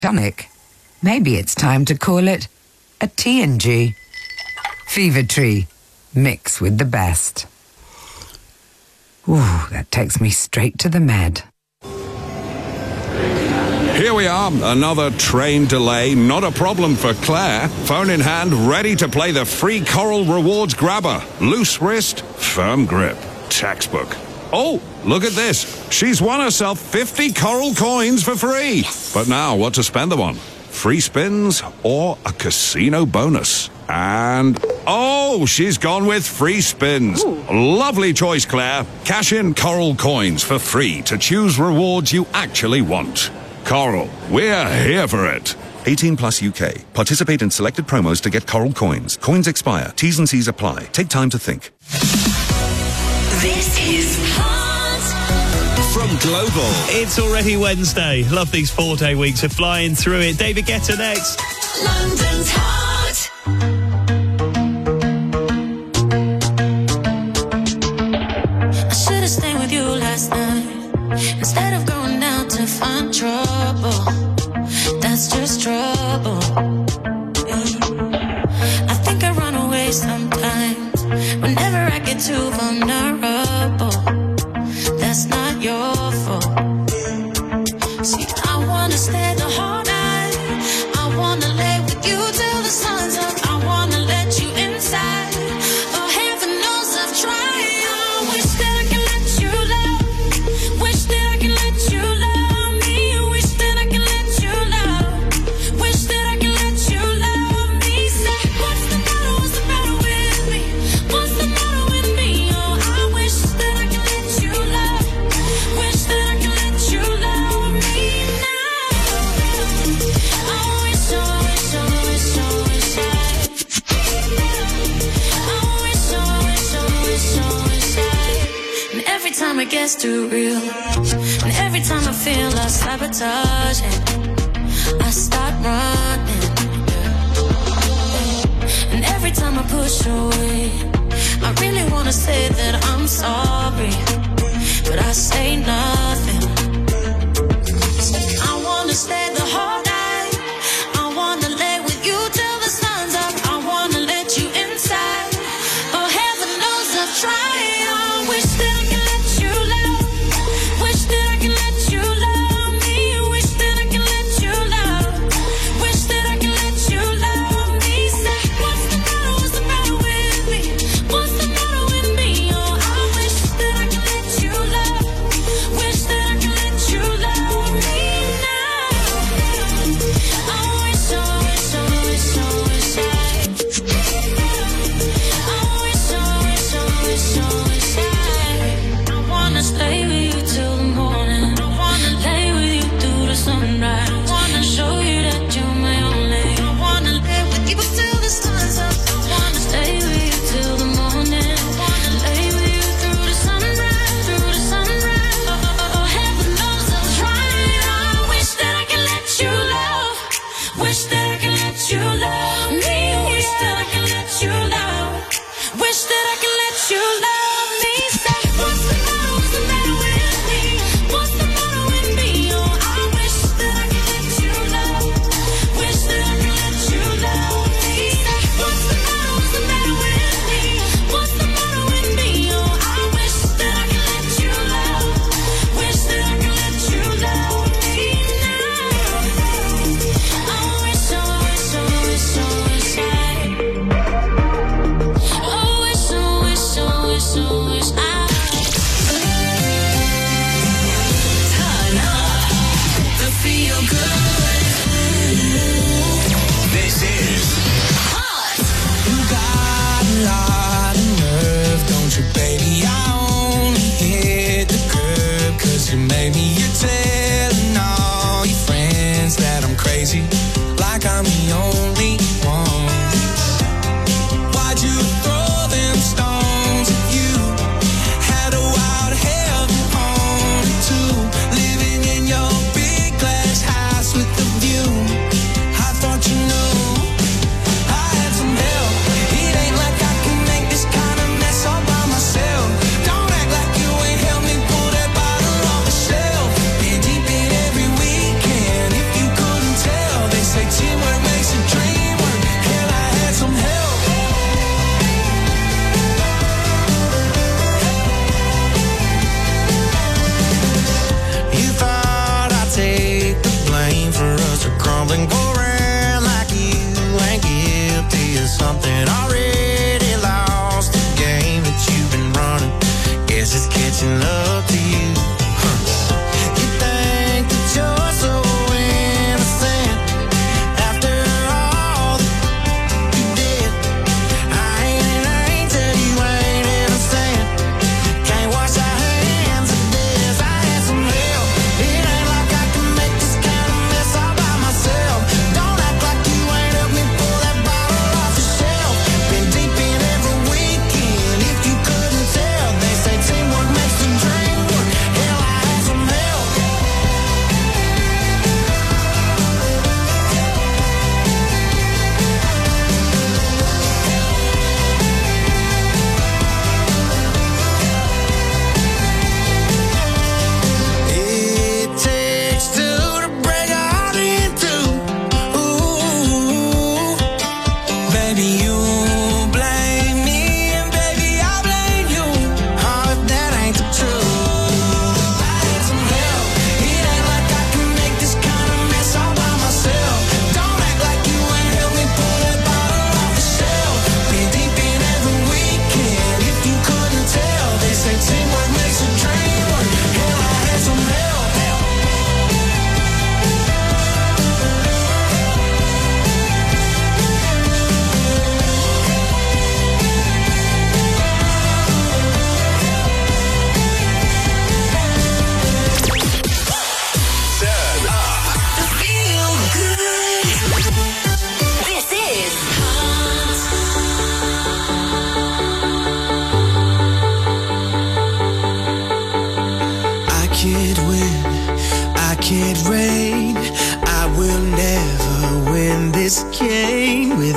tonic. Maybe it's time to call it a T&G. Fever Tree. Mix with the best. Ooh, that takes me straight to the med. Here we are, another train delay. Not a problem for Claire. Phone in hand, ready to play the free Coral Rewards grabber. Loose wrist, firm grip. Textbook. Oh, look at this. She's won herself 50 Coral coins for free. But now, what to spend them on? Free spins or a casino bonus? And, oh, she's gone with free spins. Ooh. Lovely choice, Claire. Cash in Coral coins for free to choose rewards you actually want. Coral, we're here for it. 18 plus UK. Participate in selected promos to get Coral coins. Coins expire. T's and C's apply. Take time to think. This is Hot from Global. It's already Wednesday. Love these 4-day weeks of flying through it. David Guetta next. London's Hot. I should have stayed with you last night instead of going out to find trouble. That's just trouble. I think I run away sometimes whenever I get too vulnerable. That's not your fault. See, I wanna stay the whole night. I wanna lay with you till the sun's up. I wanna let you inside. Oh, heaven knows I've tried. I wish that I could let you love. Wish that I could let you love me. Wish that I could let you love. Wish that I could let you love me. Say, what's the matter? What's the matter with me? What's the matter with me? Oh, I wish that I could let you love. Wish that I could let you love me now. I wish, I wish, I wish, I wish I. I wish, I wish, I wish, I wish I. And every time it gets too real, and every time I feel I sabotage it, I start running. And every time I push away, I really wanna say that I'm sorry, but I say nothing. I wanna stay the whole night. I wanna lay with you till the sun's up. I wanna let you inside. Oh, heaven knows I've tried. I wish that I could let you love. Wish that I could let you love me. Wish that I could let you love. Wish that I could let you love me. Say, what's the matter? What's the matter with me? What's the matter with me? Oh, I wish that I could let you love. Wish that I could let you love me now. I wish, I wish, I wish, I wish I. I wish, I wish, I wish, I wish I wanna stay with you till the morning. I wanna lay with you through the sunrise. I wanna show you that you're my only. I wanna live with you till the sun's up. I wanna stay with you till the morning. I wanna lay with you through the sunrise, through the sunrise. Oh, heaven knows I've tried. I wish that I could let you love. Wish that I could let you love me. Wish that I could let you love. Wish that I could let you love me. Say, what's the matter? What's the matter with me? What's the matter with me? Oh, I wish that I could let you love. Wish that I could let you love me. Say, what's the matter? What's the matter with me? What's the matter with me? Oh, I wish that I could let you love. Wish that I could let you love me now. I wish, I wish, I wish, I wish I. Oh, wish, I wish, I wish, I wish I. Turn up the feel good. This is Hot. You got a lot of nerve, don't you, baby? I only hit the curb 'cause you made me. You're telling all your friends that I'm crazy, like I'm the only one. Why'd you throw them stones at you? Had a wild heaven on it too. Living in your big glass house with the view. I thought you knew I had some help. It ain't like I can make this kind of mess all by myself. Don't act like you ain't helped me pull that bottle off the shelf. Been deep in every weekend. If you couldn't tell,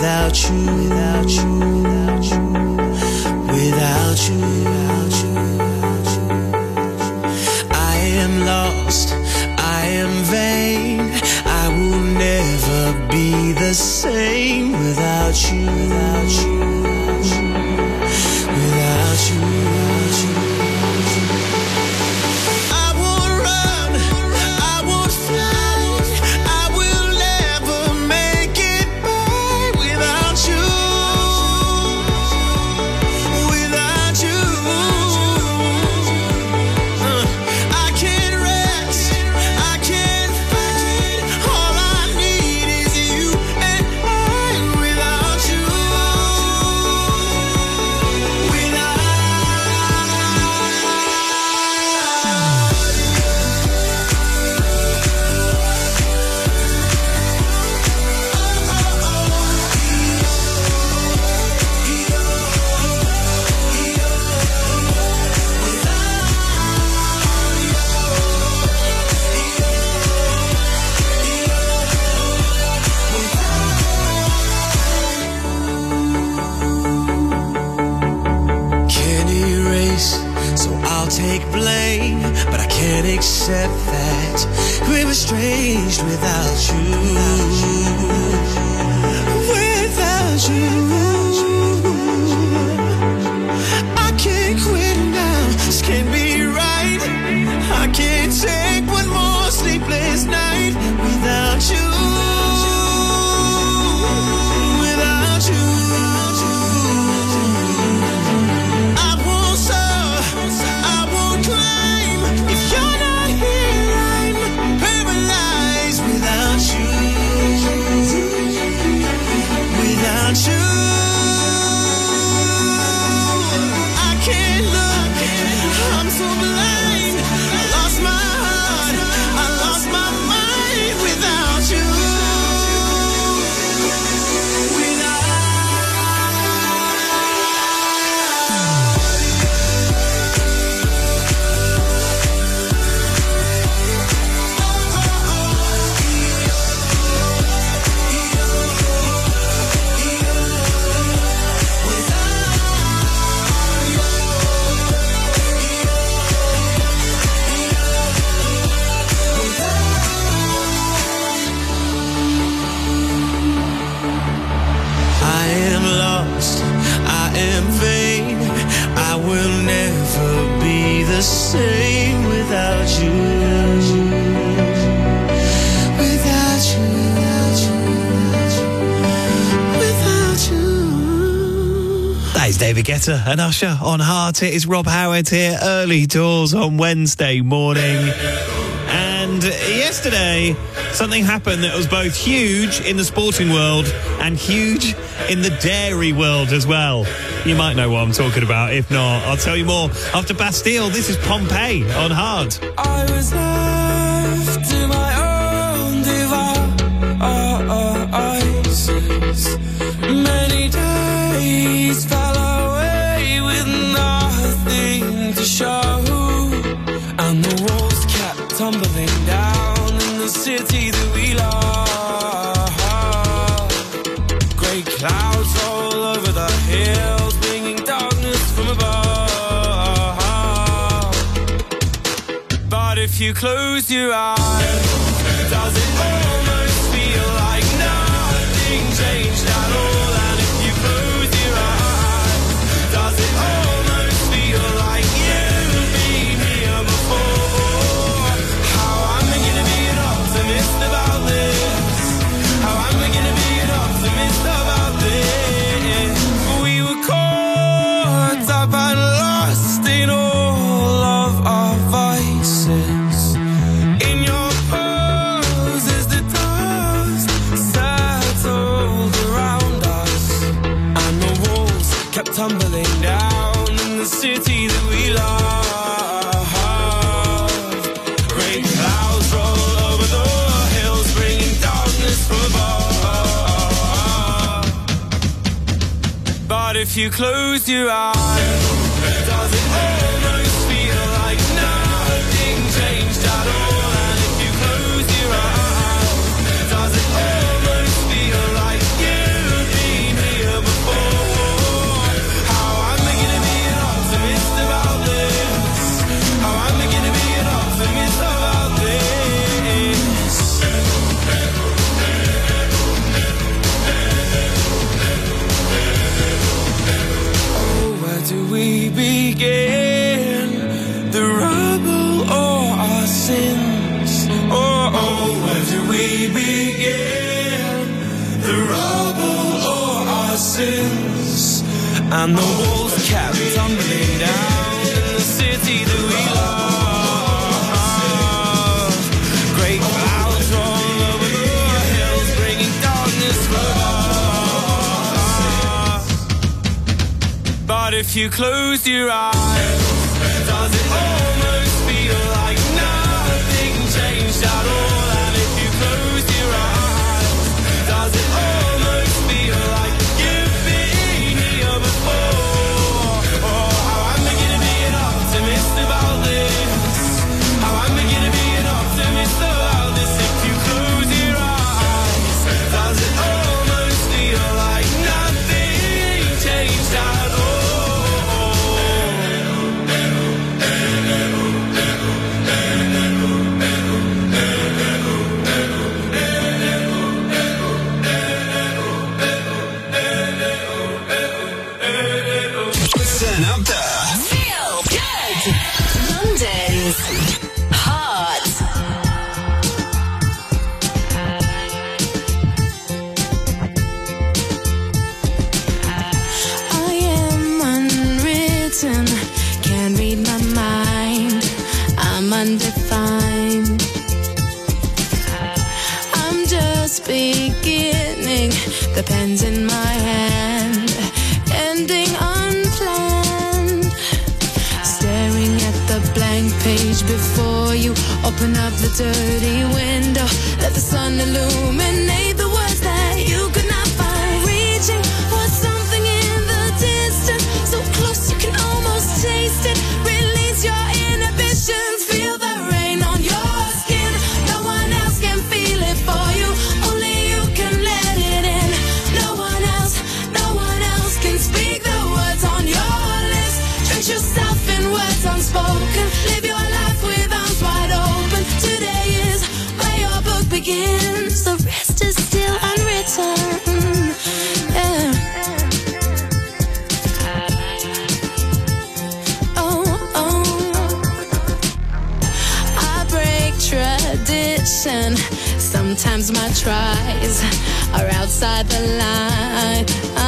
without you, without you, without you, without you, without you. I am lost, I am vain, I will never be the same without you, without you, without you, without you. I won't run, I won't fly, I will never make it by without you, without you. I can't rest, I can't fight, all I need is you and I without you, without. Can't erase, so I'll take blame, but I can't accept that we were estranged without you, without you. I can't quit now, this can't be right. I can't take one more sleepless night without you, without you. I won't soar, I won't climb. If you're not here, I'm paralyzed without you, without you. I can't look, I'm so blind. I lost my heart, I lost my mind without you, I am lost, I am vain, I will never be the same without you, without you, without you. That is David Guetta and Usher on Heart. It is Rob Howard here, early doors on Wednesday morning. And yesterday, something happened that was both huge in the sporting world and huge in the dairy world as well. You might know what I'm talking about. If not, I'll tell you more after Bastille. This is Pompeii on Heart. I was left to my own devices. Many days fell away with nothing to show, and the walls kept tumbling down in the city that we love. Grey clouds all over the hills, bringing darkness from above. But if you close your eyes, does it almost feel like nothing changed at all? And if you close your eyes, does it almost feel like you've been here before? How am I gonna be an optimist about this? How am I gonna be an optimist about this? We were caught up and lost in all of our vices. In your pose as the dust settled around us, and the walls kept tumbling down in the city that we love. Great clouds roll over the hills, bringing darkness from above. But if you close your eyes, does it almost feel like nothing changed at all? And if you close your eyes, does it almost feel like you've been houses, and the walls kept tumbling down in the city that we love. Great clouds roll over the hills, bringing darkness for us. But if you close your eyes, does it almost feel like nothing changed at all? And if you close your eyes, does it almost feel like you've been here before? Oh, how I'm beginning to be an optimist about this. How I'm beginning to be an optimist about this. If you close your eyes, does it almost feel like nothing changed at all? Feel good. London's Heart. I am unwritten, can't read my mind. I'm undefined. I'm just beginning, the pen's in my hand, ending unplanned. Staring at the blank page before you, open up the dirty window, let the sun illuminate the words that you could not find. Reaching for something in the distance, so close you can almost taste it. Release your inhibitions, feel the rain on your skin. No one else can feel it for you, only you can let it in. No one else can speak the words on your lips. Drench yourself in words unspoken, live your life with arms wide open. Today is where your book begins, the rest is still unwritten. Yeah. Oh, oh. I break tradition. Sometimes my tries are outside the line.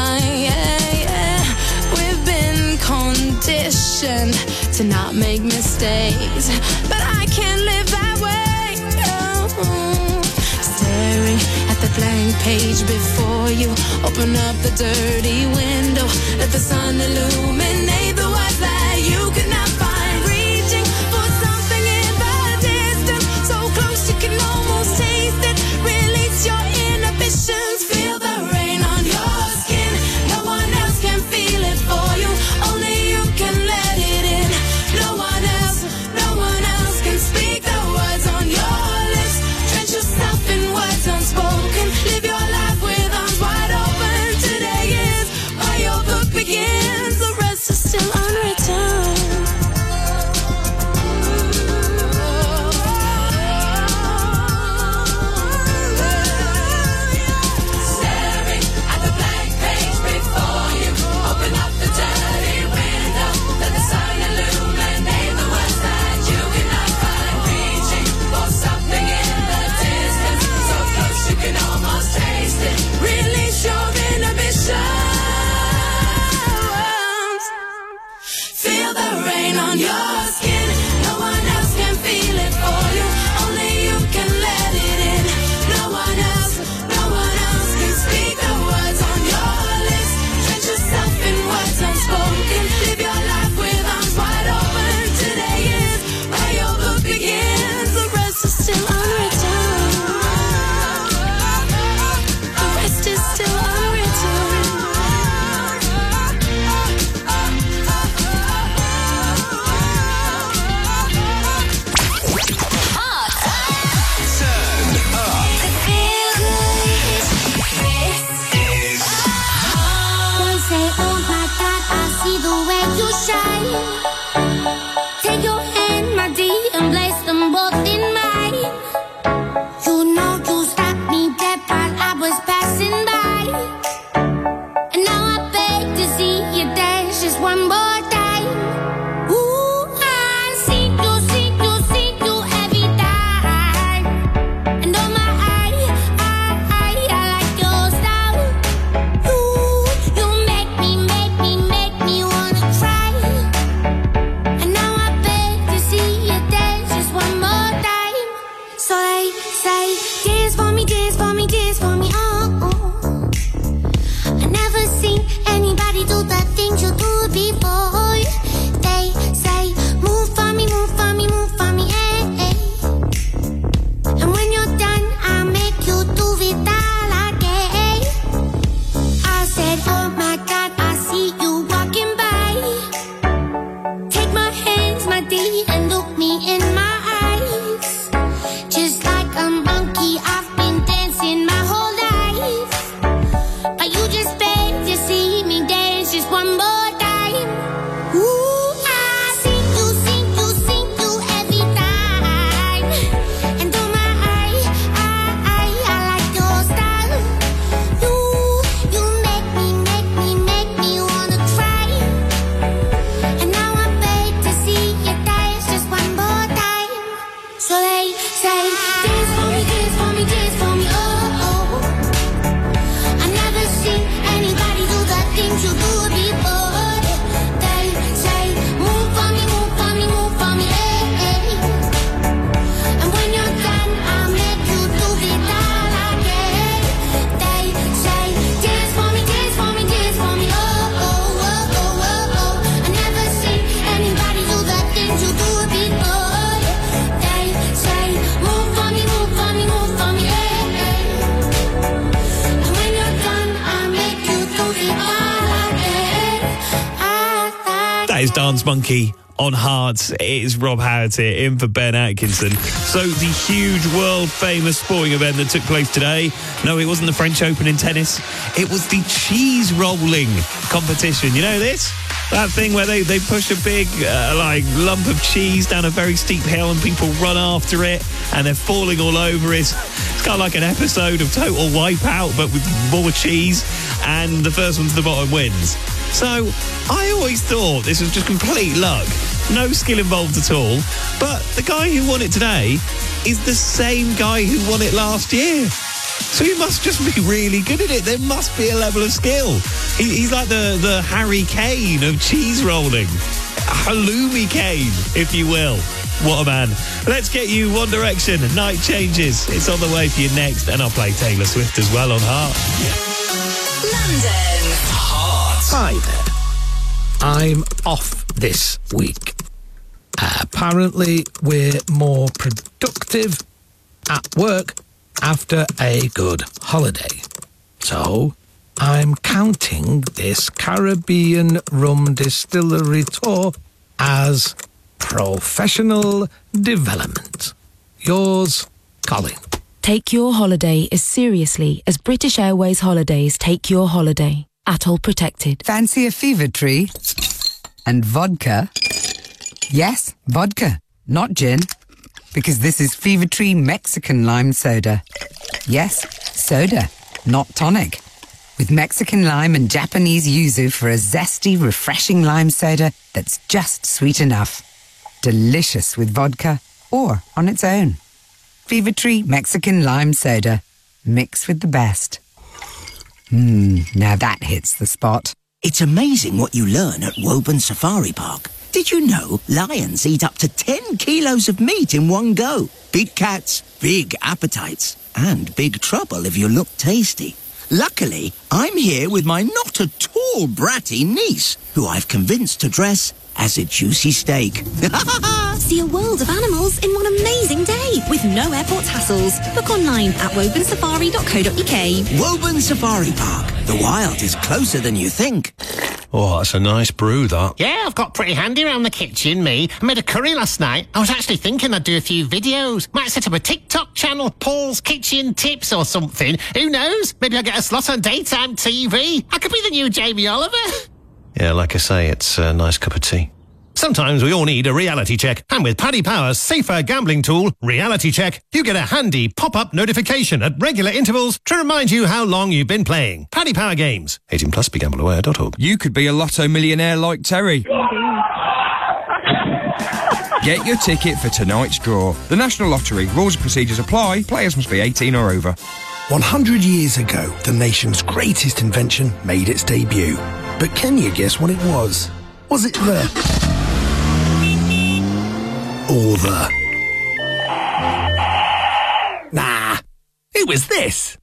We've been conditioned to not make mistakes, but I can't live that way. Oh. Staring at the blank page before you, open up the dirty window, let the sun illuminate the words that you could not find. Reaching for something in the distance, so close you can almost taste it. Release your inhibitions, feel the rain on your skin. No one else can feel it for you, only you can let it in. No one else can speak the words on your lips. Drench yourself in words unspoken, live your life with arms wide open. Today is where your book begins, the rest is still unwritten. Staring at the blank page before you, open up the dirty window, let the sun illuminate the words that you cannot find. Reaching for something in the distance, so close you can almost taste it. Release your inhibitions, feel the rain on your skin. No one else can feel it for you, only you can let it in. No one else can speak the words on your lips. Drench yourself in words unspoken, live your life with arms wide open. Today is where your book begins, the rest is still unwritten. The rest is still unwritten. They say, oh my God, I see the way you shine. Take your hand, my dear, and place them both in mine. You know you stopped me dead while I was passing by. And now I beg to see you dance just one more time. Ooh, I see you every time. And oh my, I like your style. You is Dance Monkey on Hearts. It is Rob Howard here, in for Ben Atkinson. So the huge world-famous sporting event that took place today, no, it wasn't the French Open in tennis. It was the cheese rolling competition. You know this? That thing where they push a big lump of cheese down a very steep hill and people run after it and they're falling all over it. It's kind of like an episode of Total Wipeout, but with more cheese, and the first one to the bottom wins. So I always thought this was just complete luck. No skill involved at all. But the guy who won it today is the same guy who won it last year. So he must just be really good at it. There must be a level of skill. He's like the Harry Kane of cheese rolling. Halloumi Kane, if you will. What a man. Let's get you One Direction, Night Changes. It's on the way for you next, and I'll play Taylor Swift as well on Heart. London. Hi there. I'm off this week. Apparently, we're more productive at work after a good holiday. So, I'm counting this Caribbean rum distillery tour as professional development. Yours, Colin. Take your holiday as seriously as British Airways Holidays take your holiday. Atoll protected. Fancy a fever tree? And vodka? Yes, vodka, not gin. Because this is Fever Tree Mexican Lime Soda. Yes, soda, not tonic. With Mexican lime and Japanese yuzu for a zesty, refreshing lime soda that's just sweet enough. Delicious with vodka or on its own. Fever Tree Mexican Lime Soda. Mix with the best. Now that hits the spot. It's amazing what you learn at Woburn Safari Park. Did you know lions eat up to 10 kilos of meat in one go? Big cats, big appetites, and big trouble if you look tasty. Luckily, I'm here with my not at all bratty niece, who I've convinced to dress as a juicy steak. See a world of animals in one amazing day with no airport hassles. Book online at woburnsafari.co.uk. Woburn Safari Park. The wild is closer than you think. Oh, that's a nice brew, that. Yeah, I've got pretty handy around the kitchen, me. I made a curry last night. I was actually thinking I'd do a few videos. Might set up a TikTok channel, Paul's Kitchen Tips or something. Who knows? Maybe I'll get a slot on daytime TV. I could be the new Jamie Oliver. Yeah, like I say, it's a nice cup of tea. Sometimes we all need a reality check. And with Paddy Power's safer gambling tool, Reality Check, you get a handy pop-up notification at regular intervals to remind you how long you've been playing. Paddy Power Games. 18 plus, begambleaware.org. You could be a lotto millionaire like Terry. Get your ticket for tonight's draw. The National Lottery. Rules and procedures apply. Players must be 18 or over. 100 years ago, the nation's greatest invention made its debut. But can you guess what it was? Was it the... or the... Nah, it was this.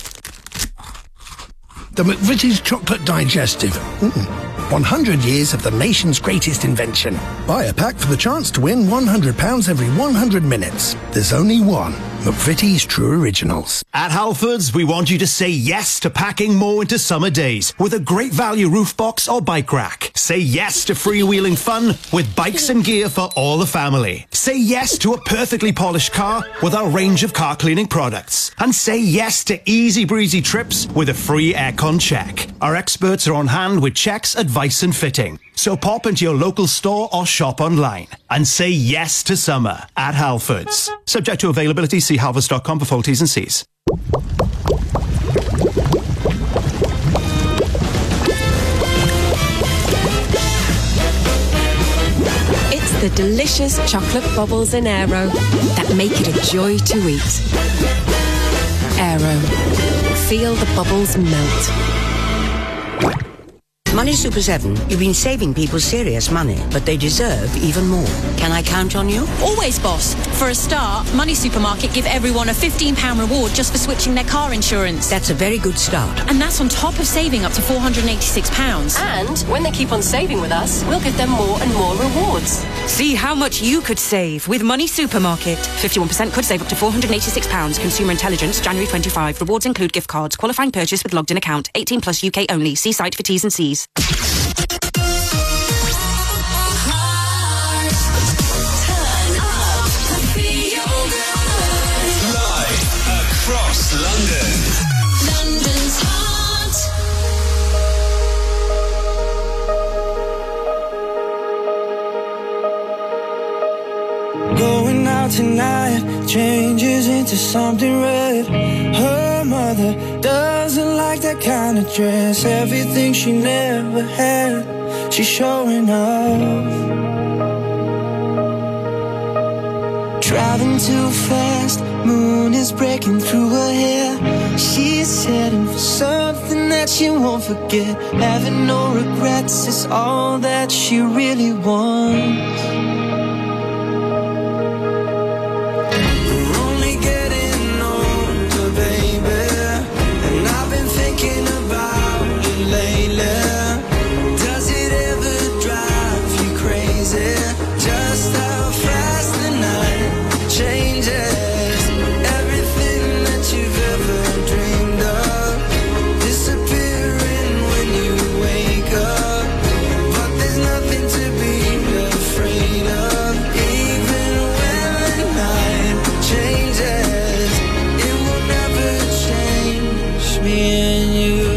The McVitie's Chocolate Digestive. 100 years of the nation's greatest invention. Buy a pack for the chance to win £100 every 100 minutes. There's only one. McVitie's True Originals. At Halfords, we want you to say yes to packing more into summer days with a great value roof box or bike rack. Say yes to freewheeling fun with bikes and gear for all the family. Say yes to a perfectly polished car with our range of car cleaning products. And say yes to easy breezy trips with a free aircon check. Our experts are on hand with checks, advice and fitting. So pop into your local store or shop online and say yes to summer at Halfords. Subject to availability, see halfords.com for full T's and C's. It's the delicious chocolate bubbles in Aero that make it a joy to eat. Aero. Feel the bubbles melt. Money Super 7, you've been saving people serious money, but they deserve even more. Can I count on you? Always, boss. For a start, Money Supermarket give everyone a £15 reward just for switching their car insurance. That's a very good start. And that's on top of saving up to £486. And when they keep on saving with us, we'll give them more and more rewards. See how much you could save with Money Supermarket. 51% could save up to £486. Consumer Intelligence, January 25. Rewards include gift cards. Qualifying purchase with logged in account. 18 plus UK only. See site for T's and C's. into something red. Her mother doesn't like that kind of dress. Everything she never had, she's showing off. Driving too fast, moon is breaking through her hair. She's heading for something that she won't forget. Having no regrets is all that she really wants. We're only getting older, baby, and I've been thinking about it lately. Does it ever drive you crazy? Just how fast the night changes. Everything that you've ever dreamed of disappearing when you wake up. But there's nothing to be afraid of. Even when the night changes, it will never change me and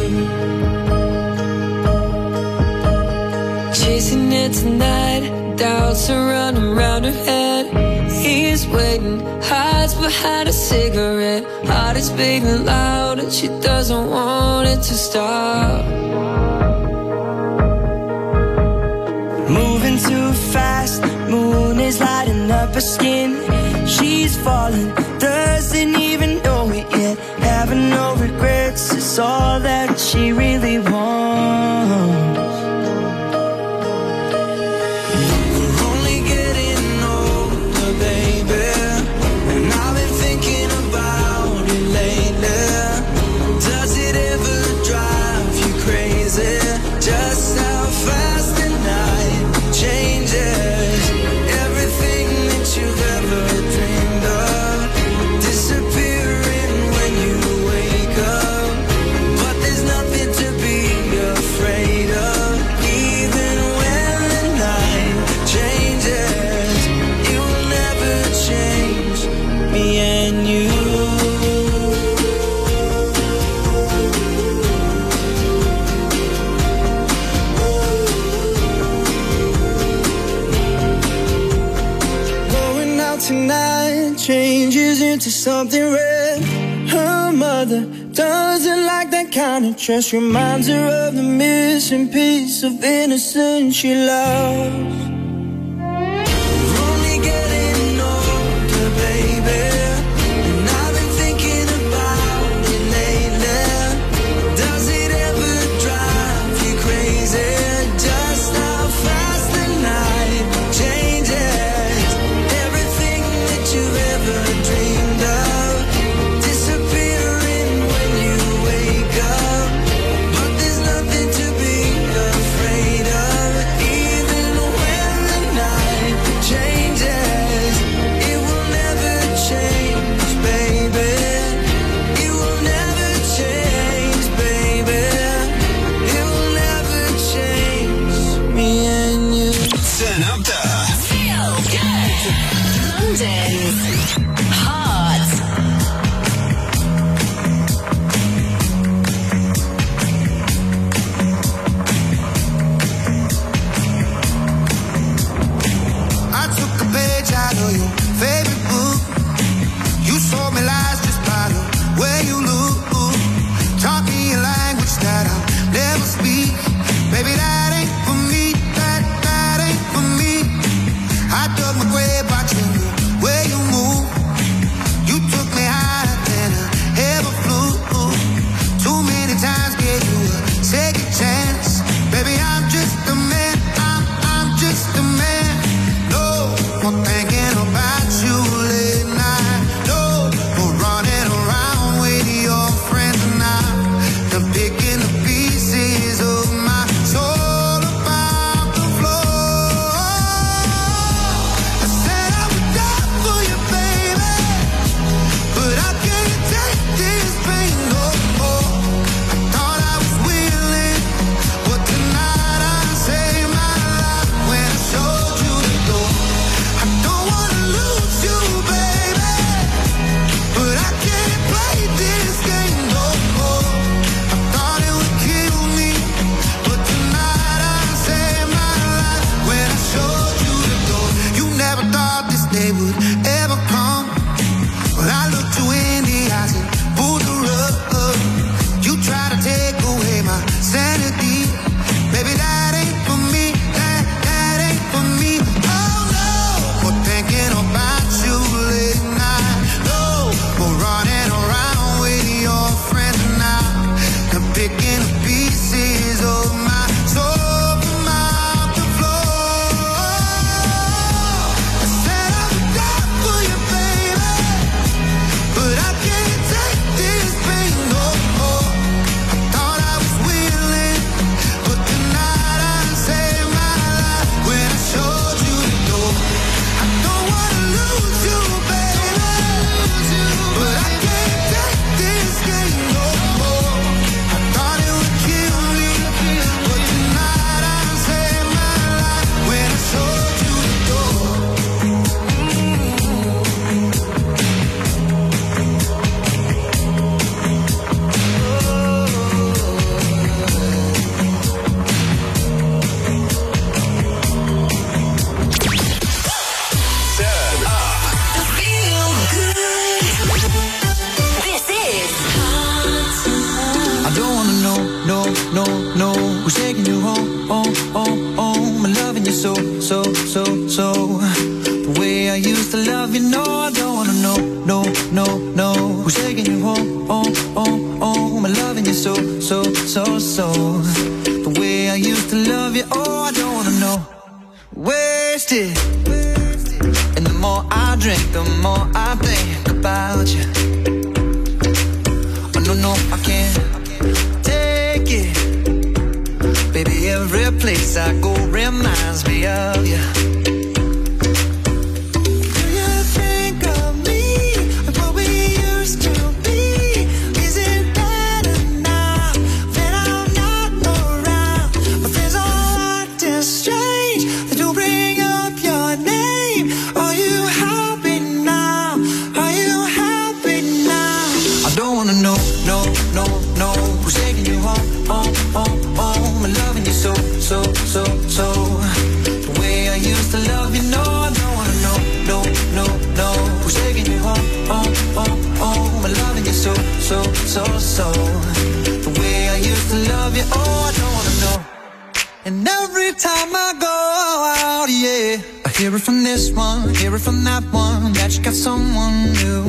you. Chasing it tonight, doubts are running round her head. He's waiting, hides behind a cigarette. Heart is beating loud and she doesn't want it to stop. Moving too fast, moon is lighting up her skin. She's falling, doesn't even know it yet. Having no regrets is all that she really wants. Just how fast the night changes. Everything that you've ever dreamed of disappearing when you wake up. But there's nothing to be afraid of. Even when the night changes, it will never change me and you. Tonight changes into something red. Her mother doesn't like that kind of dress. Reminds her of the missing piece of innocence she loves. We're only getting older, baby, and I've been thinking about it lately. Does it ever drive you crazy? Just how fast the night changes. You've ever dreamed of disappearing when you wake up. But there's nothing to be afraid of. Even when the night changes, it will never change, baby. It will never change, baby. It will never change me and you. Turn up the Feel Good London's Hot. I took a page out of your favorite book. You sold me lies just by the way you look. Taught me a language that I'll never speak. Baby, that ain't for me. That ain't for me. I dug my grave watching the way you move. You took me higher than I ever flew. Too many times gave you a second chance. Baby, I'm just a man. I'm just a man. No more thinking about you late night. No more running around with your friends and I'm picking the pieces of my soul. no, no. Who's taking you home, home, home, home? I'm loving you so, so, so, so. The way I used to love you, no, I don't wanna know, no, no, no. Who's taking you home, home, home, home? I'm loving you so, so, so, so. The way I used to love you, oh, I don't wanna know. Wasted. And the more I drink, the more I think about you. Oh, no, no, I can't take it. Baby, every place I go reminds me of you. Do you think of me like what we used to be? Is it better now that I'm not around? But there's all acting strange that you bring up your name. Are you happy now? Are you happy now? I don't wanna know, no, no, no. Who's taking you home, home, home, home? I'm loving you so, so, so, so. The way I used to love you, no, I don't wanna know, no, no, no. Who's taking you home, home, home, home? I'm loving you so, so, so, so. The way I used to love you, oh, I don't wanna know. And every time I go out, yeah, I hear it from this one, hear it from that one, that you got someone new.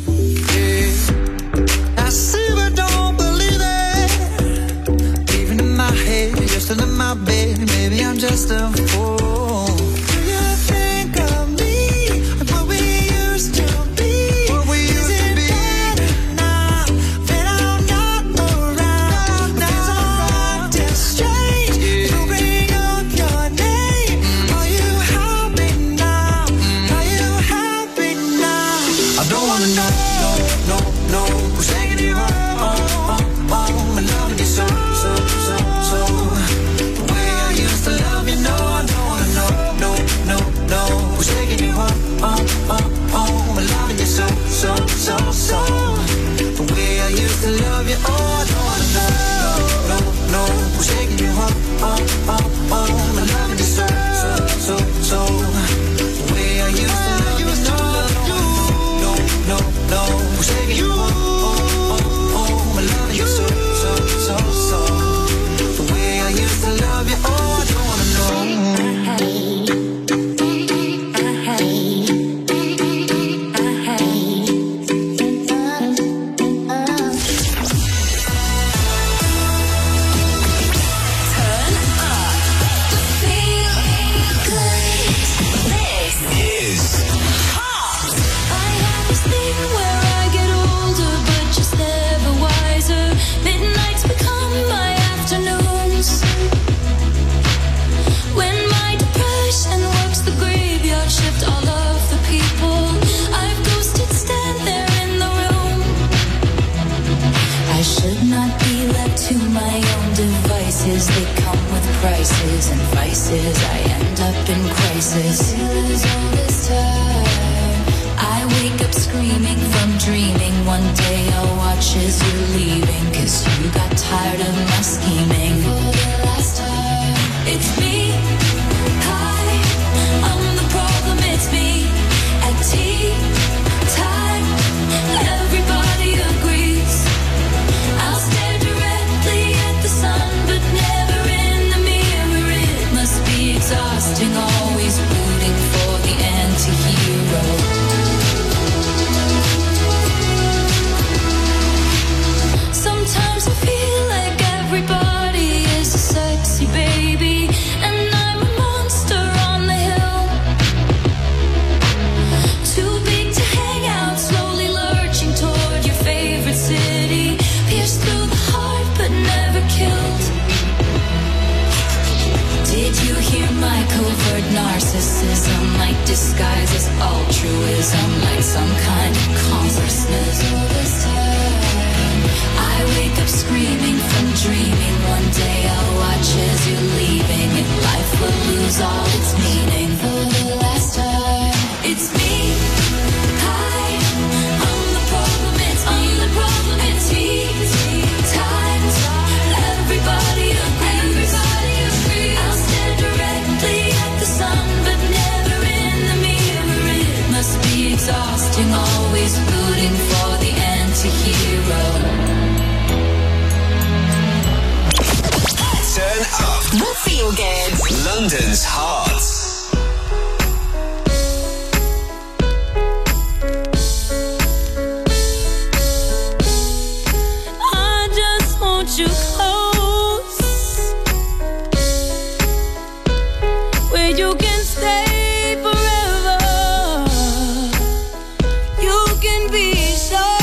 Yeah, I see but don't believe it. Even in my head, you're still in my bed. Maybe I'm just a fool. Do you think of me like what we used to be? What we used to be? Now that I'm not around, there's all acting strange. You bring up your name. Are you happy now? Are you happy now? I don't wanna know, no, no, no. Who's taking you home, home, home, home? I'm loving you so, so, so, so. The way I used to love you, no, I don't wanna know, no, no, no. Who's taking you home, home, home, home? I'm loving you so, so, so, so. The way I used to love you, oh, I don't wanna know, no, no, no. Who's taking you home, home, home, home? I'm loving you so, so, so, so. The way I used to love you, no, no, no, no. Who's taking you home, home, home, home? I'm loving you so, so, so, so. The way I used to love you, oh, I don't wanna know. I have this thing where I get older, but just never wiser. Midnights become my afternoons. When my depression works the graveyard shift, all of the people I've ghosted stand there in the room. I should not be left to my own devices. They come with prices and vices. I end up in crisis. Feels all this time. I wake up screaming from dreaming. One day I'll watch as you're leaving, 'cause you got tired of my scheming. For the last time, it's me. Hi, I'm the problem, it's me. At tea time, everybody agrees. I'll stare directly at the sun, but never in the mirror. It must be exhausting, always rooting for the anti-hero. Sometimes I feel like everybody is a sexy baby, and I'm a monster on the hill. Too big to hang out, slowly lurching toward your favorite city. Pierced through the heart, but never killed. Did you hear my covert narcissism? Like disguise as altruism, like some kind of consciousness. All this time, I wake up screaming from dreaming. One day I'll watch as you're leaving, and life will lose all its meaning. For the last time, it's me. Hi, I'm the problem, it's me. I'm the problem, it's me. Times, everybody agrees. I'll stare directly at the sun, but never in the mirror. It must be exhausting. The Feel Good. London's Heart. I just want you close, where you can stay forever. You can be sure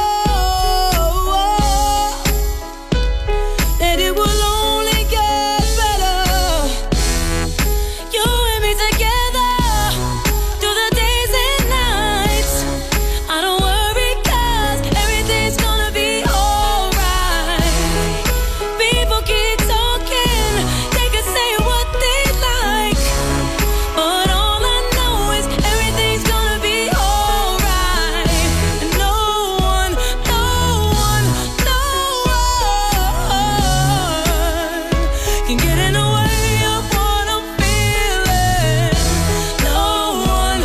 that it will only get better. You and me together through the days and nights. I don't worry 'cause everything's gonna be alright. People keep talking, they can say what they like, but all I know is everything's gonna be alright. And no one can get in the way of what I'm feeling. No one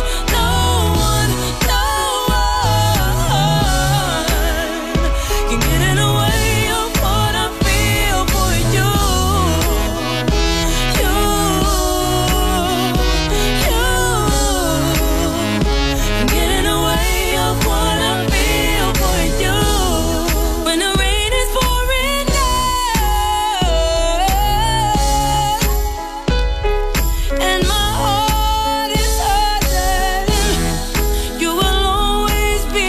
can get in the way of what I feel for you. You can get in the way of what I feel for you. When the rain is pouring down and my heart is hurting, you will always be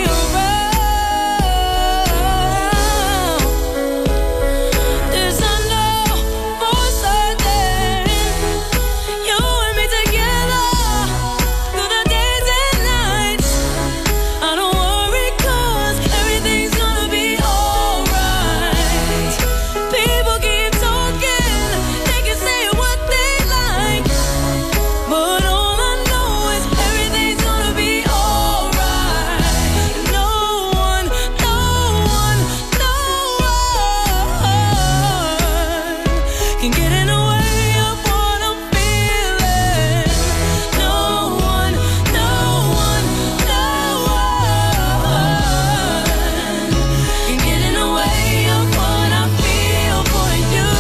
around. This I know for certain. You and me together through the days and nights. I don't worry 'cause everything's gonna be alright. People keep talking, they can say what they like, but all I know is everything's gonna be alright. No one can get in the way of what I'm feeling. No one can get in the way of what I feel for you.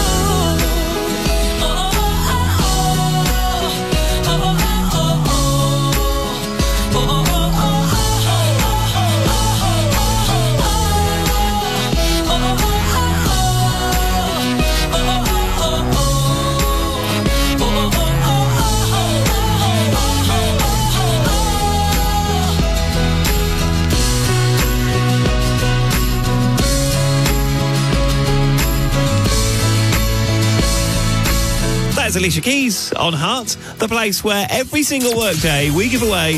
That is Alicia Keys on Heart, the place where every single workday we give away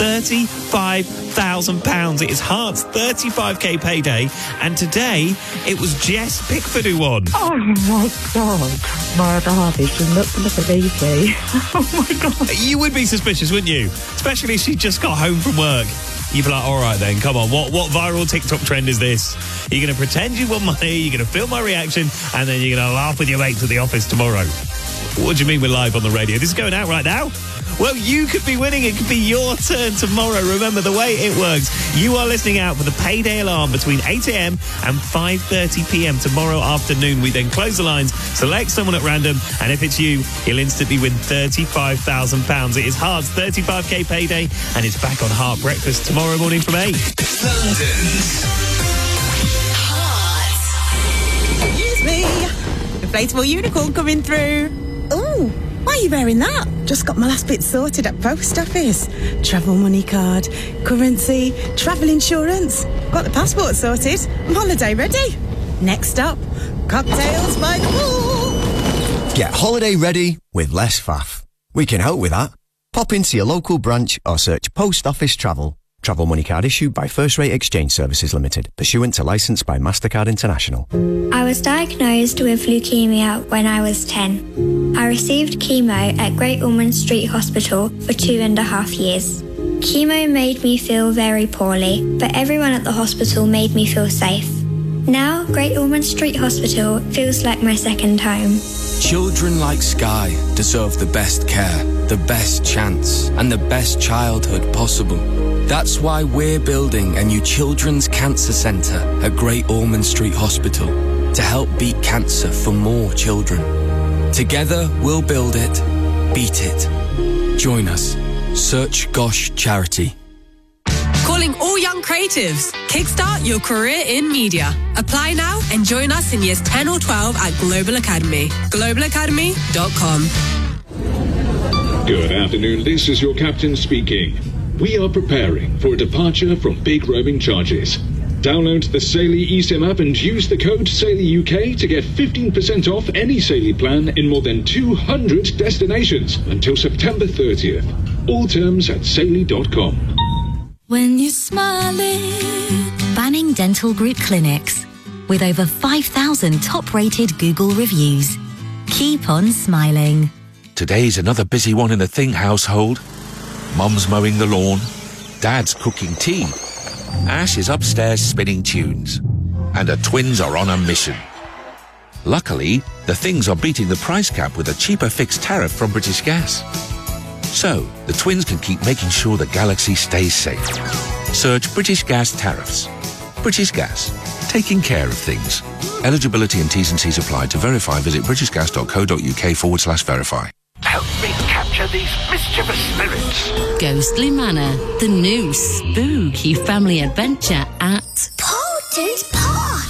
£35,000. It is Heart's 35k payday, and today it was Jess Pickford who won. Oh my God, Mara Harvey, she's not going to believe me. Oh my God. You would be suspicious, wouldn't you? Especially if she just got home from work. You'd be like, all right then, come on, what viral TikTok trend is this? You're going to pretend you won money, you're going to film my reaction, and then you're going to laugh with your mates at the office tomorrow. What do you mean we're live on the radio? This is going out right now? Well, you could be winning. It could be your turn tomorrow. Remember, the way it works, you are listening out for the payday alarm between 8 a.m. and 5:30 p.m. tomorrow afternoon. We then close the lines, select someone at random, and if it's you, you'll instantly win £35,000. It is Heart's 35k payday, and it's back on Heart Breakfast tomorrow morning from 8. London's Excuse me. Inflatable unicorn coming through. Ooh, why are you wearing that? Just got my last bit sorted at post office. Travel money card, currency, travel insurance. Got the passport sorted. I'm holiday ready. Next up, cocktails by the pool. Get holiday ready with less faff. We can help with that. Pop into your local branch or search Post Office Travel. Travel money card issued by First Rate Exchange Services Limited, pursuant to licence by MasterCard International. I was diagnosed with leukemia when I was 10. I received chemo at Great Ormond Street Hospital for 2.5 years. Chemo made me feel very poorly, but everyone at the hospital made me feel safe. Now, Great Ormond Street Hospital feels like my second home. Children like Sky deserve the best care, the best chance, and the best childhood possible. That's why we're building a new children's cancer centre at Great Ormond Street Hospital to help beat cancer for more children. Together we'll build it, beat it. Join us. Search Gosh Charity. Calling all young creatives. Kickstart your career in media. Apply now and join us in years 10 or 12 at Global Academy. globalacademy.com. Good afternoon, this is your captain speaking. We are preparing for a departure from big roaming charges. Download the Saily eSIM app and use the code SAILYUK to get 15% off any Saily plan in more than 200 destinations until September 30th. All terms at saily.com. When you're smiling. Banning Dental Group Clinics. With over 5,000 top-rated Google reviews. Keep on smiling. Today's another busy one in the Thing household. Mum's mowing the lawn. Dad's cooking tea. Ash is upstairs spinning tunes. And the twins are on a mission. Luckily, the Things are beating the price cap with a cheaper fixed tariff from British Gas. So, the twins can keep making sure the galaxy stays safe. Search British Gas tariffs. British Gas. Taking care of things. Eligibility and T's and C's apply. To verify, visit britishgas.co.uk/verify. Help me capture these mischievous spirits. Ghostly Manor, the new spooky family adventure at Porter's Park.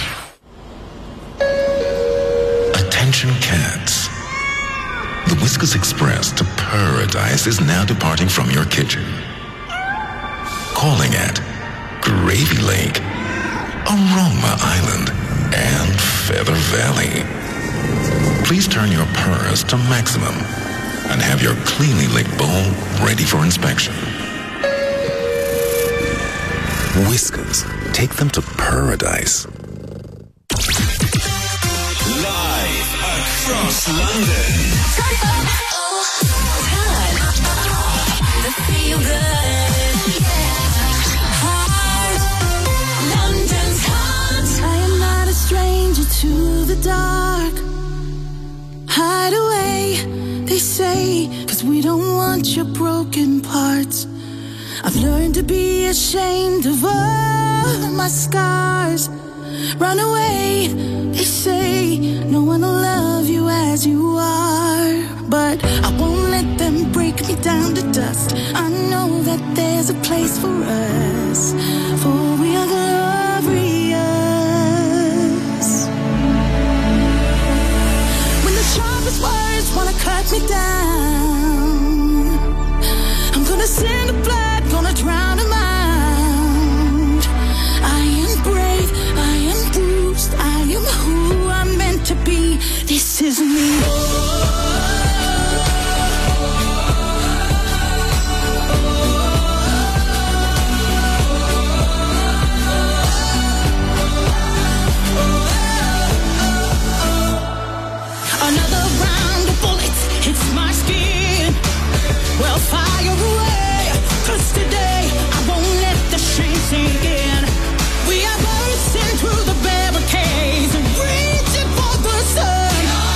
Attention cats. The Whiskas Express to Paradise is now departing from your kitchen. Calling at Gravy Lake, Aroma Island, and Feather Valley. Please turn your purrs to maximum and have your cleanly licked bowl ready for inspection. Whiskas, take them to paradise. Live across London. The feel good. Heart. London's heart. I am not a stranger to the dark. Hide away, they say, 'cause we don't want your broken parts. I've learned to be ashamed of all my scars. Run away, they say, no one will love you as you are. But I won't let them break me down to dust. I know that there's a place for us, for we are glorious. When the sharpest words wanna cut me down, I'm gonna send a flood, gonna drown a mind. I am brave, I am bruised, I am who I'm meant to be. This is me. Another round of bullets hits my skin. Well, fire away, 'cause today I won't let the shame sink in. We are bursting through the barricades and reaching for the sun.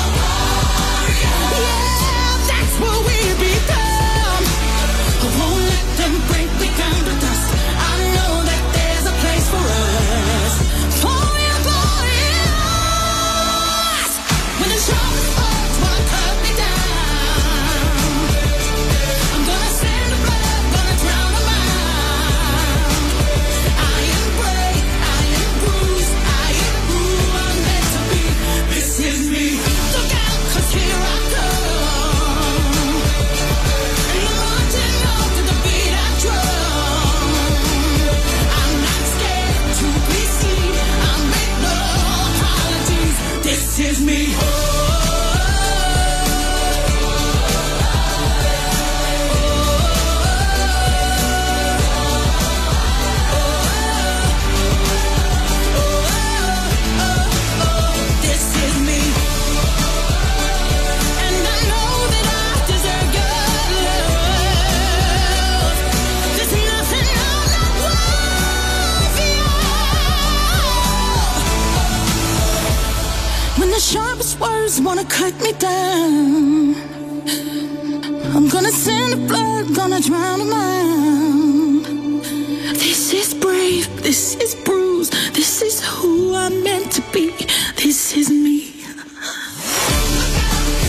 Yeah, that's what we become. I won't let them break me down to dust. I know that there's a place for us, for we are glorious. When the sharpest words wanna cut me down, I'm gonna send the blood, gonna drown a mind. I am brave, I am bruised, I am who I'm meant to be. This is me. Look out, 'cause here I come. And I'm marching on to the beat I drum. I'm not scared to be seen. I make no apologies. This is me. This is me. And I know that I deserve your love. There's nothing I'm not worthy of. When the sharpest words wanna cut me down, I'm gonna send the blood, gonna drown a mind. This is brave, this is bruised, this is who I'm meant to be. This is me.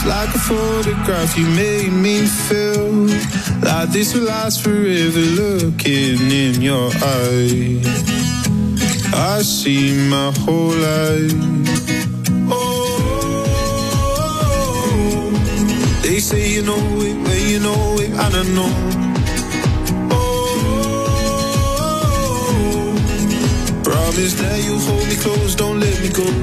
Just like a photograph, you made me feel like this will last forever. Looking in your eyes, I see my whole life. Oh, they say you know it, well you know it, and I know. Oh, promise that you'll hold me close, don't let me go.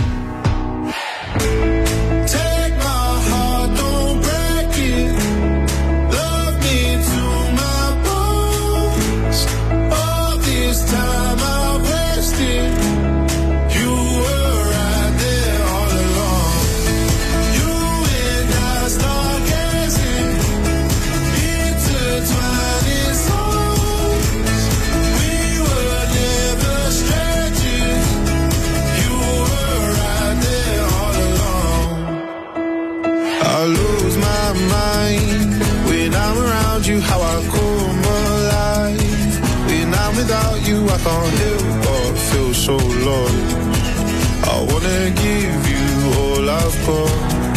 How I come alive when I'm without you, I can't help but feel so lost. I wanna give you all I've got.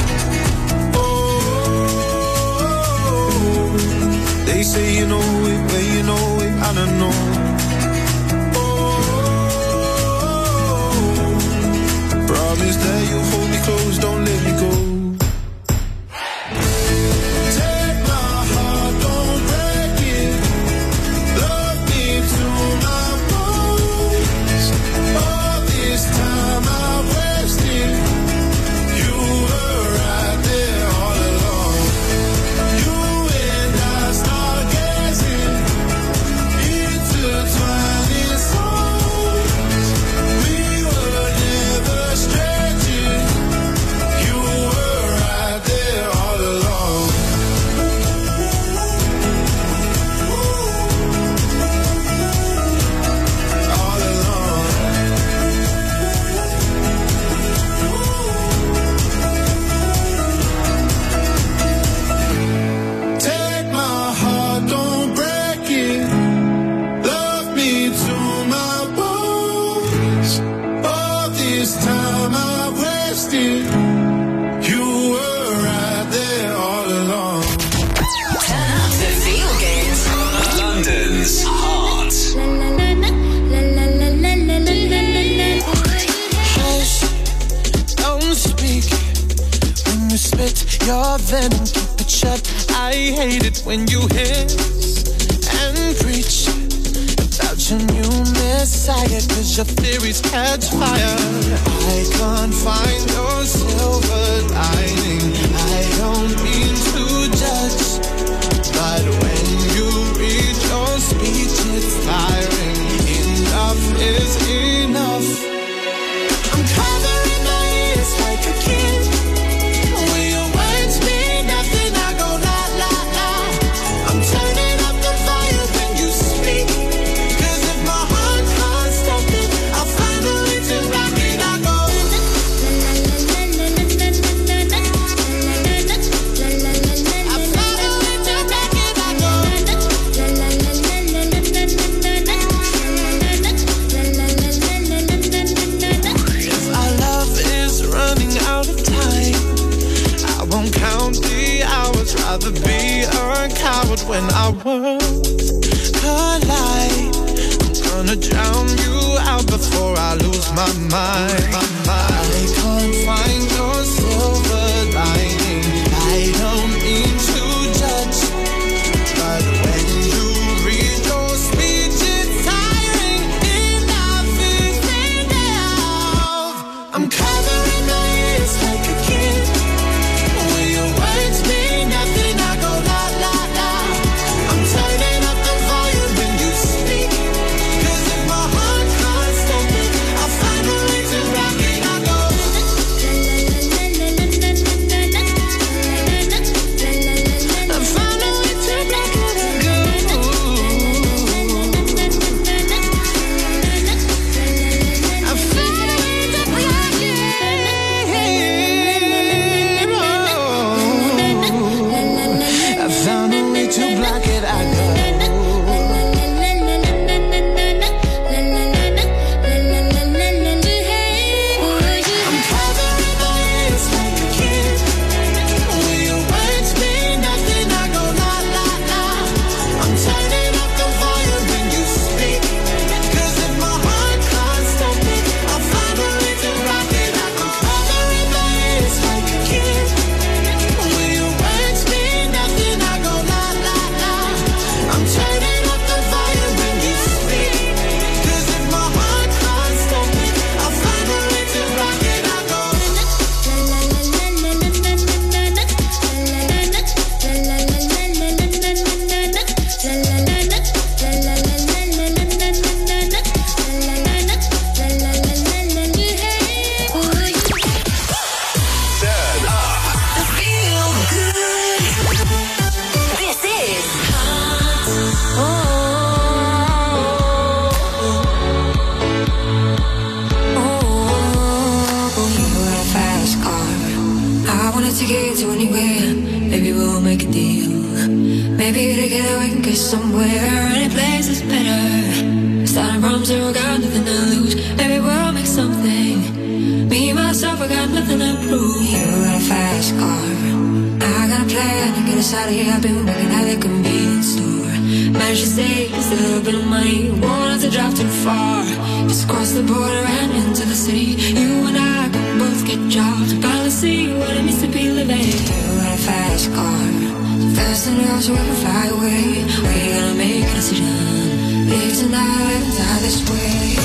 Oh, they say you know it, well you know it, and I know. Oh, promise that you'll hold me close, don't let me go. Your venom, keep it shut. I hate it when you hiss and preach about your new messiah, cause your theories catch fire. I can't find your silver lining. I don't mean to judge, but when you read your speech, it's firing. Enough is enough. I'm covering my ears like a kid. Rather be a coward when our worlds collide. I'm gonna drown you out before I lose my mind. I can't find your silver lining. I don't mean to judge, but when you read your speech, it's tiring. Enough is enough. I'm covering my ears like a kid. Will your words mean nothing? I go la la la. I'm turning up the volume when you speak. 'Cause if my heart can't stop it, I'll find a way to rock it. I go make a deal. Maybe together we can get somewhere. Any place is better. Starting from zero, got nothing to lose. Maybe we'll make something. Me, myself, I got nothing to prove. You got a fast car. I got a plan to get us out of here. I've been working at the convenience store. Managed to save just a little bit of money. Won't have to drive too far. Just cross the border and into the city. You and I can both get jobs. Finally see what it means to be living. You got a fast car. Fast enough so we can fly away. We're gonna make a decision. Live tonight, live and die this way.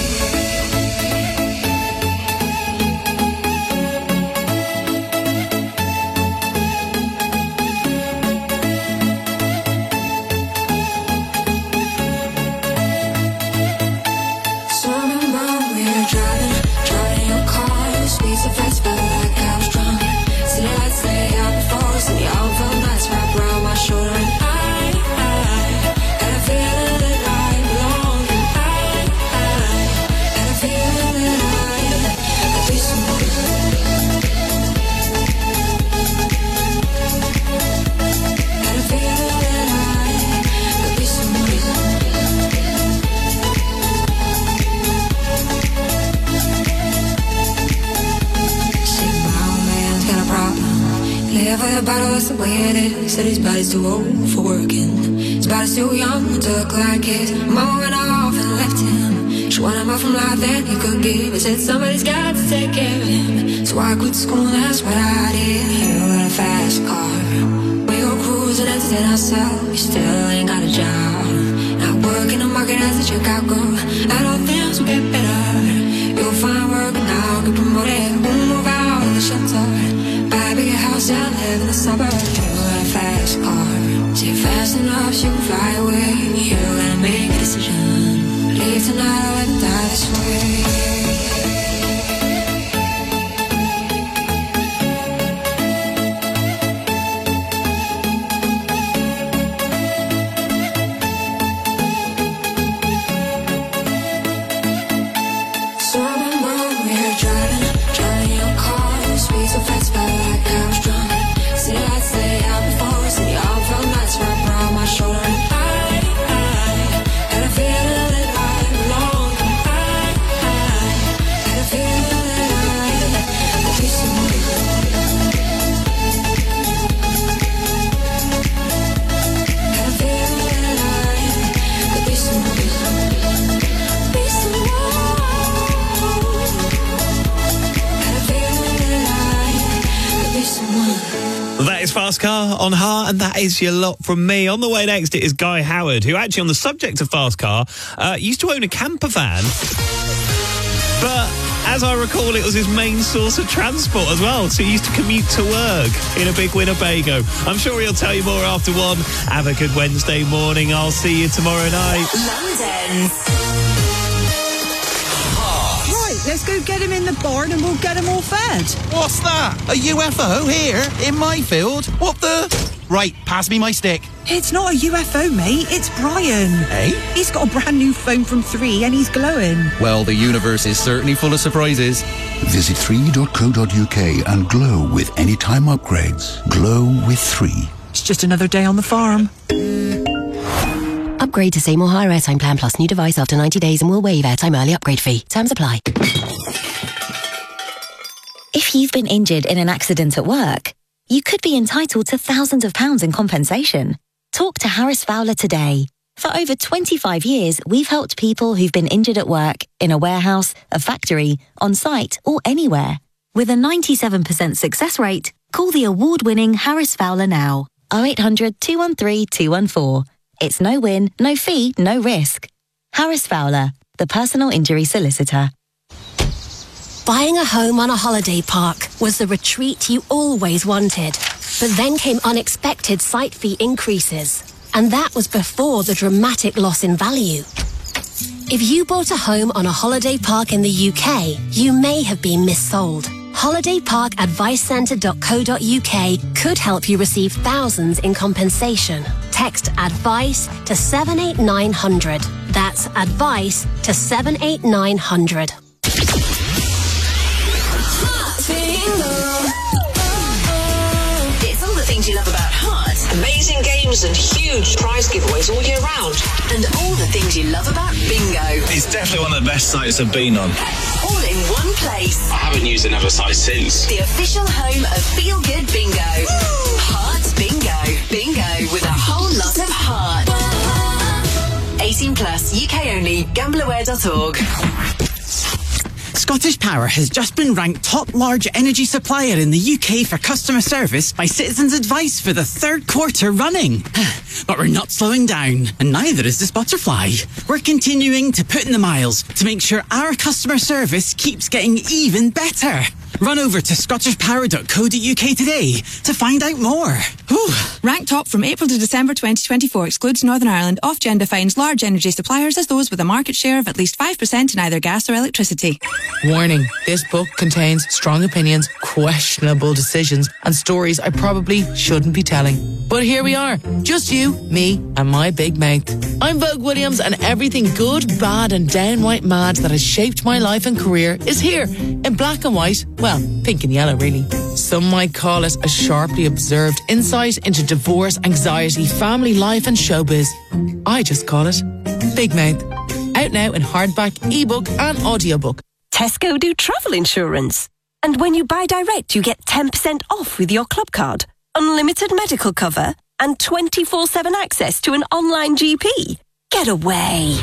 That's the way it is. Said his body's too old for working. His body's too young to look like his. Mama went off and left him. She wanted more from life than he could give. He said somebody's got to take care of him. So I quit school, that's what I did. You got a fast car. We go cruising and entertain ourselves. You still ain't got a job. Now work in the market as a checkout girl. And all things will get better. You'll find work and I'll get promoted. We'll move out of the shelter. Buy a bigger house and live in the suburbs. You got a fast car. Say fast enough so you can fly away. You gotta make a decision. Leave tonight or let me die this way. Fast Car on Heart, and that is your lot from me. On the way next, it is Guy Howard, who actually, on the subject of Fast Car, used to own a camper van, but as I recall, it was his main source of transport as well, so he used to commute to work in a big Winnebago. I'm sure he'll tell you more after 1. Have a good Wednesday morning. I'll see you tomorrow night. London's Let's go get him in the barn and we'll get him all fed. What's that? A UFO here in my field? What the? Right, pass me my stick. It's not a UFO, mate. It's Brian. Hey? He's got a brand new phone from 3 and he's glowing. Well, the universe is certainly full of surprises. Visit 3.co.uk and glow with anytime upgrades. Glow with 3. It's just another day on the farm. Upgrade to Seymour Higher Airtime Plan Plus new device after 90 days and will waive airtime early upgrade fee. Terms apply. If you've been injured in an accident at work, you could be entitled to thousands of pounds in compensation. Talk to Harris Fowler today. For over 25 years, we've helped people who've been injured at work, in a warehouse, a factory, on site, or anywhere. With a 97% success rate, call the award-winning Harris Fowler now. 0800 213 214. It's no win, no fee, no risk. Harris Fowler, the personal injury solicitor. Buying a home on a holiday park was the retreat you always wanted. But then came unexpected site fee increases. And that was before the dramatic loss in value. If you bought a home on a holiday park in the UK, you may have been missold. HolidayParkAdviceCentre.co.uk could help you receive thousands in compensation. Text ADVICE to 78900. That's ADVICE to 78900. It's all the things things you love about Hearts. Amazing games and huge prize giveaways all year round. And all the things you love about Bingo. It's definitely one of the best sites I've been on. All in one place. I haven't used another site since. The official home of Feel Good Bingo. Hearts Bingo. Bingo with a whole lot of heart. 18 plus, UK only, gambleaware.org. Scottish Power has just been ranked top large energy supplier in the UK for customer service by Citizens Advice for the third quarter running. But we're not slowing down, and neither is this butterfly. We're continuing to put in the miles to make sure our customer service keeps getting even better. Run over to scottishpower.co.uk today to find out more. Whew. Ranked top from April to December 2024 excludes Northern Ireland. Ofgem defines large energy suppliers as those with a market share of at least 5% in either gas or electricity. Warning, this book contains strong opinions, questionable decisions, and stories I probably shouldn't be telling. But here we are, just you, me, and my big mouth. I'm Vogue Williams, and everything good, bad, and downright mad that has shaped my life and career is here, in black and white. Well, pink and yellow, really. Some might call it a sharply observed insight into divorce, anxiety, family life, and showbiz. I just call it Big Mouth. Out now in hardback, ebook, and audiobook. Tesco do travel insurance. And when you buy direct, you get 10% off with your club card, unlimited medical cover, and 24/7 access to an online GP. Get away.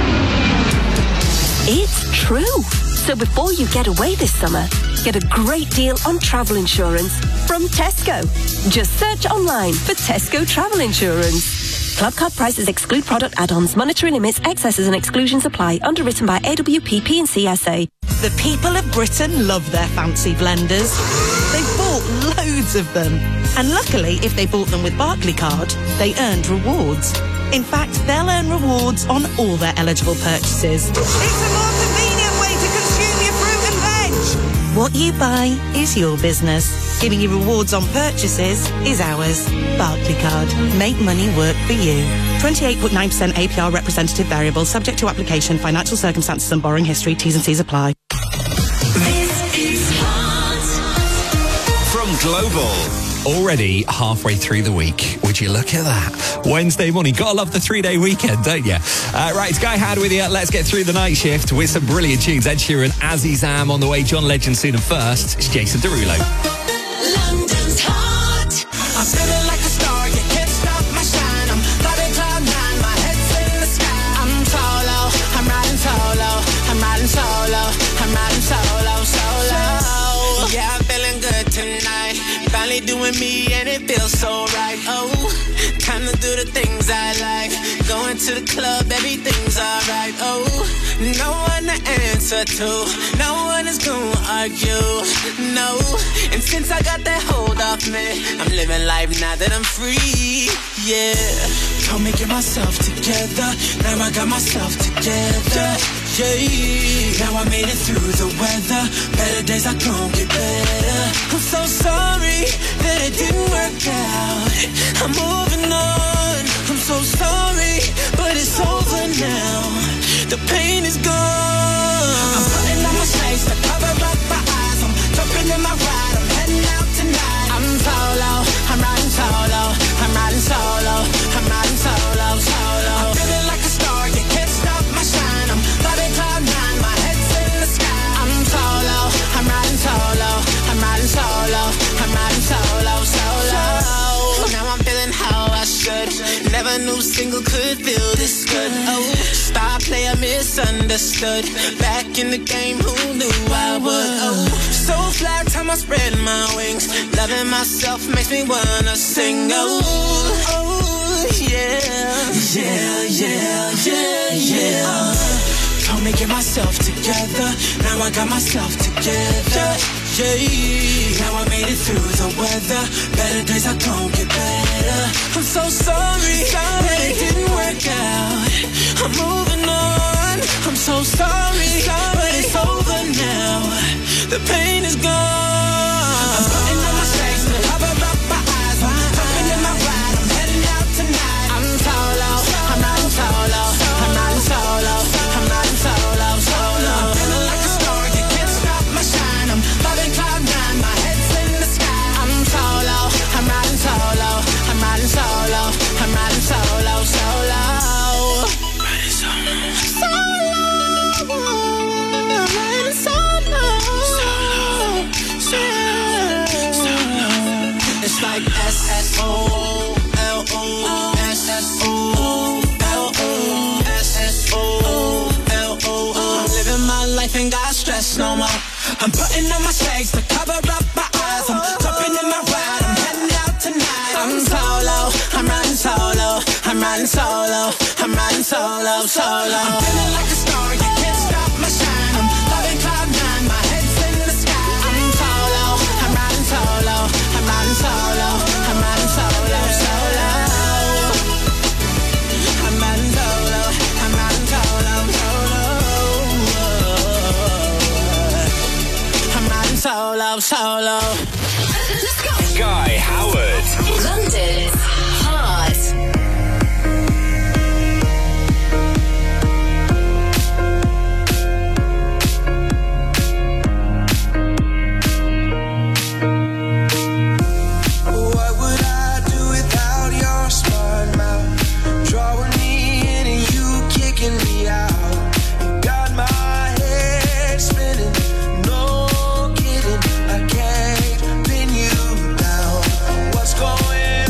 It's true. So before you get away this summer, get a great deal on travel insurance from Tesco. Just search online for Tesco Travel Insurance. Club card prices exclude product add-ons, monetary limits, excesses and exclusions apply. Underwritten by AWP P&C SA. The people of Britain love their fancy blenders. They've bought loads of them. And luckily, if they bought them with Barclaycard, they earned rewards. In fact, they'll earn rewards on all their eligible purchases. It's a more convenient way to consume your fruit and veg. What you buy is your business. Giving you rewards on purchases is ours. Barclaycard. Make money work for you. 28.9% APR representative variable, subject to application, financial circumstances and borrowing history. T's and C's apply. From Global. Already halfway through the week. Would you look at that? Wednesday morning. Gotta love the 3-day weekend, don't you? Right, it's Guy Howard with you. Let's get through the night shift with some brilliant tunes. Ed Sheeran, Azizam on the way. John Legend soon. And first, it's Jason Derulo. London's hot. I'm feeling like a star. You can't stop my shine. I'm flying cloud nine. My head's in the sky. I'm solo. I'm riding solo. I'm riding solo. I'm riding solo. Solo. Yeah, I'm feeling good tonight. Finally doing me and it feels so right. Oh, time to do the things I like. Going to the club, everything's alright. Oh, no one to answer to. No one is gonna argue. No, and since I got that hold off me, I'm living life now that I'm free. Yeah, told me get myself together. Now I got myself together. Yeah, now I made it through the weather. Better days are gonna get better. I'm so sorry that it didn't work out. I'm moving on. I'm so sorry, but it's over now. The pain is gone. I'm putting on my shades to cover up my eyes. I'm jumping in my ride. I'm heading out tonight. I'm solo. I'm riding solo. I'm riding solo. I'm riding solo. Solo. I'm feeling like a star. You can't stop my shine. I'm flying cloud nine. My head's in the sky. I'm solo. I'm riding solo. I'm riding solo. I'm riding solo. Solo. Now I'm feeling how I should. Never knew single could feel this good. Oh, star player misunderstood. Back in the game, who knew I would? Oh, so fly, time I spread my wings. Loving myself makes me wanna sing. Oh, oh, yeah. Yeah, yeah, yeah, yeah. Told me get myself together. Now I got myself together. Yeah, now I made it through the weather. Better days are gonna get better. I'm so sorry that it didn't work out. I'm moving on. I'm so sorry, but it's over now. The pain is gone. I'm putting on my shades to cover up my eyes. I'm jumping in my ride. I'm heading out tonight. I'm solo. I'm riding solo. I'm riding solo. I'm riding solo. Solo. I'm feeling like a star. You can't stop my shine. I'm flying cloud nine. My head's in the sky. I'm solo. I'm riding solo. S-S-O-L-O-S-S-O-L-O. I'm living my life, ain't got stress no more. I'm putting on my shades to cover up my eyes. I'm jumping in my ride, I'm heading out tonight. I'm solo, I'm riding solo. I'm riding solo, I'm riding solo, solo. I'm feeling like a star, you can't stop my shine. I'm loving cloud nine, my head's in the sky. I'm solo, I'm riding solo. I'm riding solo, I'm riding solo, solo. I'm riding solo, I'm riding solo, solo. I'm riding solo, solo. Let's go. Guy Howard. London's Heart. What would I do without your smart mouth? Drawing me in and you kicking me out. You got my head spinning, no kidding. I can't pin you down. What's going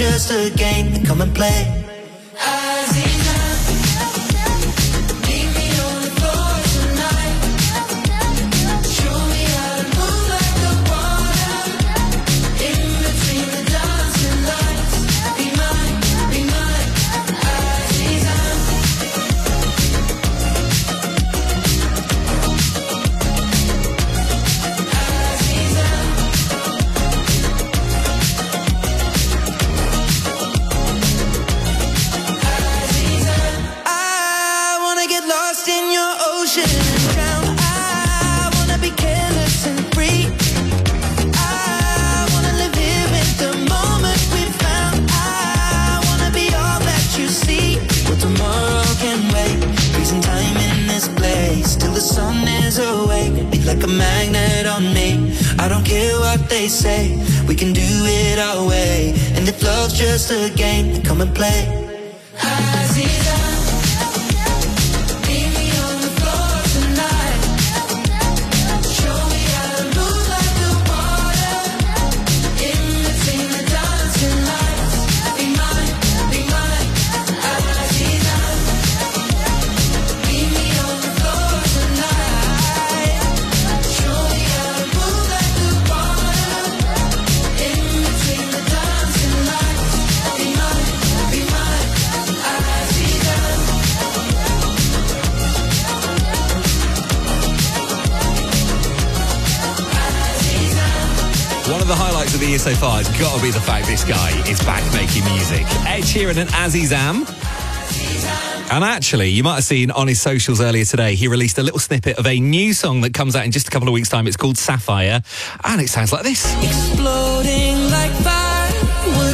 just a game, then come and play. Like a magnet on me. I don't care what they say, we can do it our way. And if love's just a game, then come and play. One of the highlights of the year so far has got to be the fact this guy is back making music. Ed Sheeran and Azizam. And actually, you might have seen on his socials earlier today, he released a little snippet of a new song that comes out in just a couple of weeks' time. It's called Sapphire, and it sounds like this. Exploding like fire.